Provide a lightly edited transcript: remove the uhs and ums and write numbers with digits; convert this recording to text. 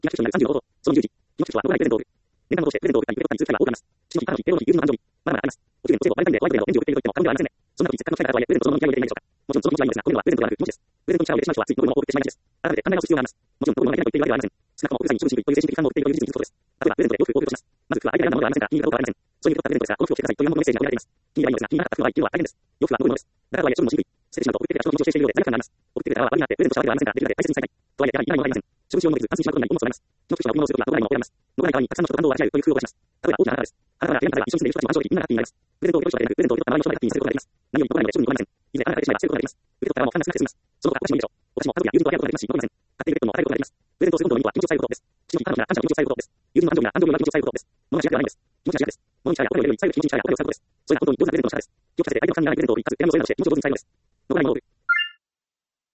期末になる35号。その10時。期末はノーライプレゼントール。年間を通してプレゼントを受けたり、受け取ったり通過が多くあります。父の日、母の日、英語の日、友人の誕生日。まだまだあります。お給料の成果をバレタイムでホワイトデーの援助を受けていると言っても過言ではありませんね。そんな時せっかくの機会があるとはいえ、プレゼントそのまま気合を入れていないでしょうか。もちろんその気持ちはいいのですが、こういうのはプレゼントではなく気持ちです。プレゼントに力を入れてしまう人はつい残るものを送ってしまいがちです。改めて考え直す必要があります。もちろん残るものがいけないと言っているわけではありません。少なくとも奥さんに処分しにくいという精神的負担を送っているという事実に気づくことです。例えばプレゼントで多くを送ってしまう人は、まずは相手が選んだものではありませんが、いいかどうかはありません。もちろん残るものがいけないと言っているわけではありません。そういうことプレゼントですが、この服を着てくださいというもののメッセージが込められています。気に入らないのですが、気になかった服がいいというのは大変です。洋服は残るものです。だからとはいえ処分もしにくい。捨ててしまうと送ってくれた人の気持ちを制しているようで罪悪感があります。送ってくれた側は悪になってプレゼントしたわけではありませんが、できるだけ大切にしたい。とはいえ、やはりいらないものがありません。処分しようもできず、安心しまうことになり、重を備えます。気の福島を送り物をするときは、残らないものを選びます。残らない側にたくさんの人と感動を分け合うという工夫を出します。例えば大きな花です。花から手紙が一緒に住んでいる人たちも満足でみんながハッピーになります。プレゼントを受け取る人だけでなく、プレゼントを受け取った周りの人までハッピーにさせることができます。何より残らないので処分に困りません。いずれ花が枯れてしまえば捨てることができます。受け取った側も負担が少なくて済みます。その他お菓子もいいでしょう。お菓子も家族や友人と分け合うことができますし、残りません。買っているペットも与えることができます。プレゼントをすることの意味は気持ちを伝えることです。父の日、母の日なら感謝の気持ちを伝えることです。友人の誕生日なら誕生日の気持ちを伝えることです。物が主役ではないんです。気持ちが主役です。物に力やお金を入れるより最後に気持ちに力やお金を使うことです。それが本当に上手なプレゼントの力です。気を利かせて相手の負担にならないプレゼントを売り、かつ手紙を添えなどして気持ちを上手に伝えるのです。